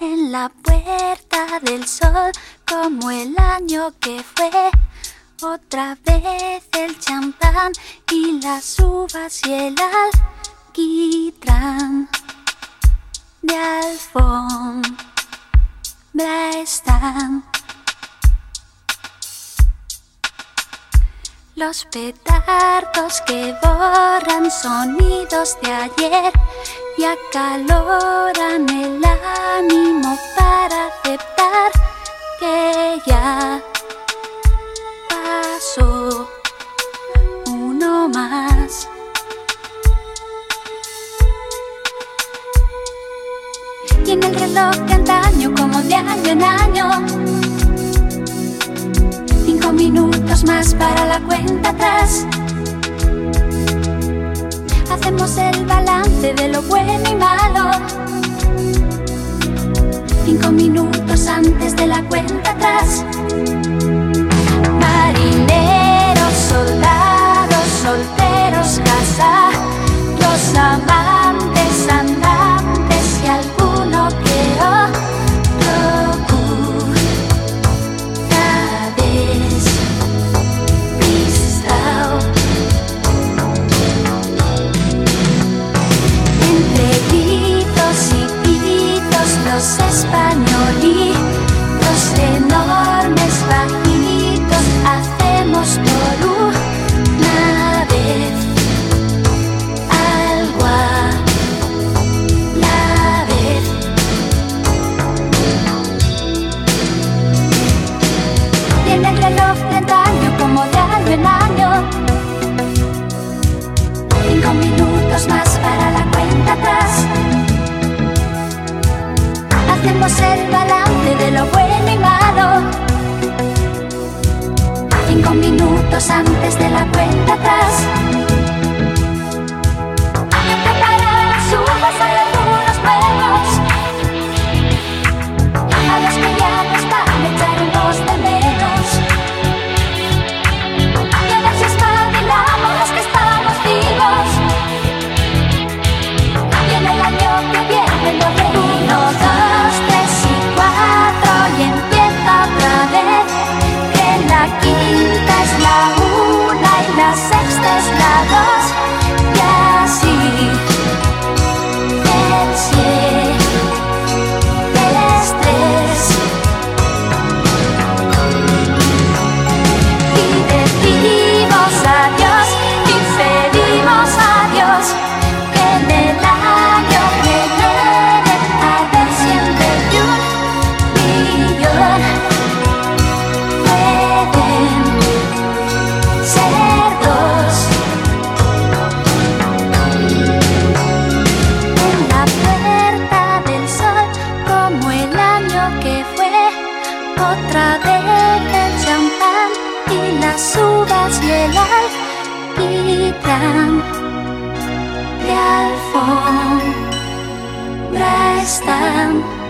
en la puerta del sol, como el año que fue. Otra vez el champán y las uvas y el alquitrán de alfombra están. Los petardos que borran sonidos de ayer y acaloran el ánimo para aceptar que ya pasó uno más. Y en el reloj de antaño, como de año en año, 5 minutos más para la cuenta atrás. Hacemos el balance de lo bueno y malo, 5 minutos antes de la cuenta atrás. Marineros, soldados, solteros, casados, amantes, andantes y alguno que otro una vez distao. Entre gritos y pitos, los españolitos enormes, bajitos, hacemos por una vez algo a la vez. Tiene el reloj de antaño, como de año en año, 5 minutos más para la cuenta atrás. Hacemos el balance de lo bueno y malo, 5 minutos antes de la cuenta atrás. Preparar las uvas, hay algunos nuevos, a los que ya no están echaremos de menos. Y a ver si espabilamos los que estamos vivos, y en el año que viene lo reímos. 1, 2, 3 y 4 y empieza otra vez, que la quinta es la 1 y la sexta es la 2 y así el 7 es 3. Y decimos adiós y pedimos adiós, que en el año que viene a ver siempre de 1 millón pueden ser 2. En la puerta del sol, como el año que fue. Otra vez el champán y las uvas y el alquitrán de alfombra están.